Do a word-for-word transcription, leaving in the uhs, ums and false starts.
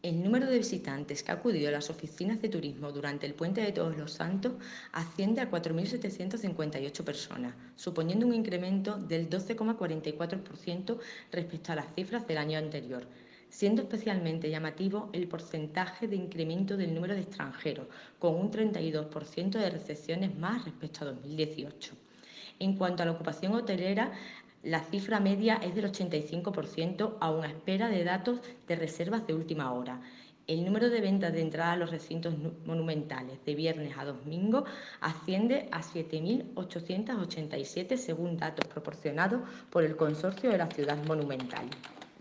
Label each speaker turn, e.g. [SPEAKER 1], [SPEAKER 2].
[SPEAKER 1] El número de visitantes que ha acudido a las oficinas de turismo durante el Puente de Todos los Santos asciende a cuatro mil setecientas cincuenta y ocho personas, suponiendo un incremento del doce coma cuarenta y cuatro por ciento respecto a las cifras del año anterior, siendo especialmente llamativo el porcentaje de incremento del número de extranjeros, con un treinta y dos por ciento de recepciones más respecto a dos mil dieciocho. En cuanto a la ocupación hotelera, la cifra media es del ochenta y cinco por ciento, aún a espera de datos de reservas de última hora. El número de ventas de entrada a los recintos monumentales de viernes a domingo asciende a siete mil ochocientas ochenta y siete según datos proporcionados por el Consorcio de la Ciudad Monumental.